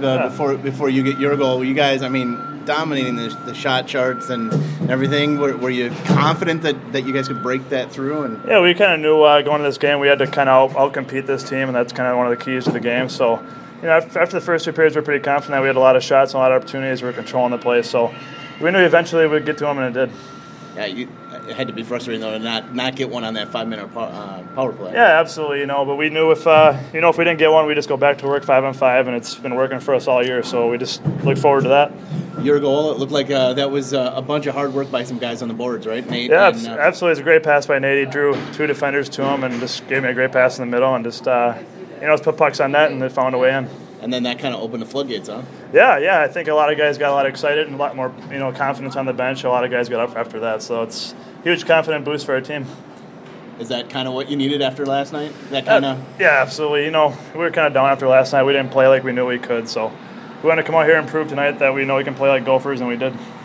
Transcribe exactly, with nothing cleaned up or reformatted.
yeah. before before you get your goal. You guys, I mean, dominating the, the shot charts and everything. Were, were you confident that, that you guys could break that through? And yeah, we kind of knew uh, going into this game we had to kind of out compete this team, and that's kind of one of the keys to the game. So, you know, after the first two periods, we were pretty confident that we had a lot of shots and a lot of opportunities. We were controlling the play, so we knew eventually we'd get to them, and it did. Yeah, you, it had to be frustrating though to not, not get one on that five minute uh, power play. Yeah, absolutely. You know, but we knew if uh, you know if we didn't get one, we just go back to work five on five, and it's been working for us all year. So we just look forward to that. Your goal, it looked like uh, that was uh, a bunch of hard work by some guys on the boards, right, Nate? Yeah, and, uh, absolutely. It's a great pass by Nate. He drew two defenders to him and just gave me a great pass in the middle, and just uh, you know, just put pucks on net, and they found a way in. And then that kind of opened the floodgates, huh? Yeah, yeah. I think a lot of guys got a lot excited and a lot more, you know, confidence on the bench. A lot of guys got up after that, so it's a huge confident boost for our team. Is that kind of what you needed after last night? That kind of. Uh, yeah, absolutely. You know, we were kind of down after last night. We didn't play like we knew we could, so we want to come out here and prove tonight that we know we can play like Gophers, and we did.